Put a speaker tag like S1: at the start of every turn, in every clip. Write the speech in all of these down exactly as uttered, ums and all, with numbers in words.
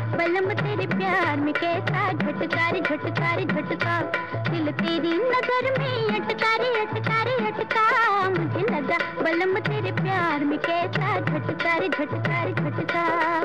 S1: बलम तेरे प्यार में कैसा झटका रे झटका रे झटका, दिल तेरी नजर में अटका रे अटका रे अटका, मुझे लगा बलम तेरे प्यार में कैसा झटका रे झटका रे झटका।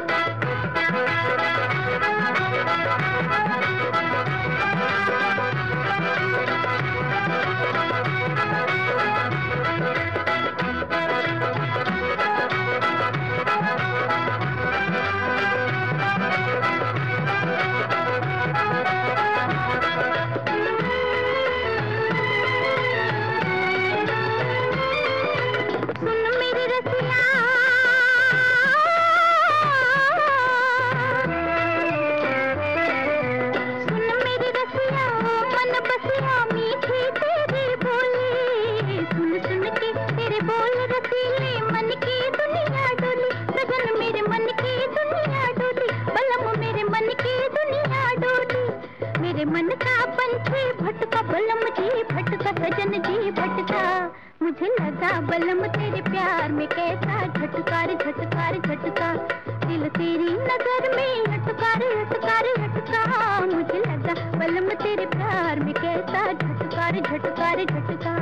S1: मन का पंछी भटका बलम जी भटका सजन जी भटका, मुझे लगा बलम तेरे प्यार में कैसा झटका रे झटका रे झटका, दिल तेरी नजर में अटका रे अटका रे अटका, मुझे लगा बलम तेरे प्यार में कैसा झटका रे झटका रे झटका।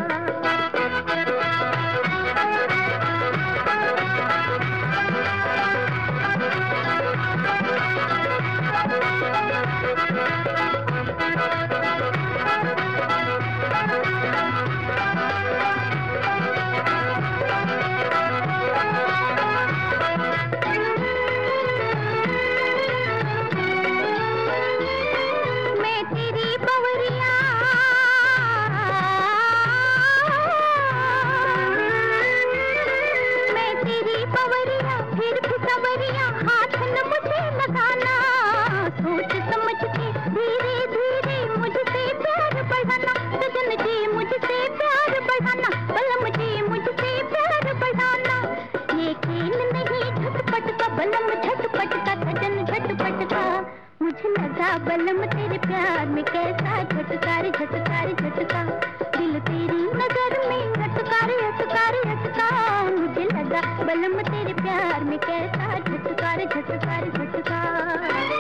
S1: हाथ न मुझे लगाना, सोच समझ के धीरे धीरे मुझसे प्यार बढ़ाना, सजन जी मुझसे प्यार बढ़ाना, बलम जी मुझसे प्यार बढ़ाना, ये खेल नहीं झटपट का बलम झटपट का सजन झटपट का, मुझे लगा बलम तेरे प्यार में कैसा झटका रे झटका रे झटका, दिल तेरी नजर में अटका रे अटका रे अटका, मुझे लगा बलम तेरे प्यार में कैसा झटका रे झटका रे झटका।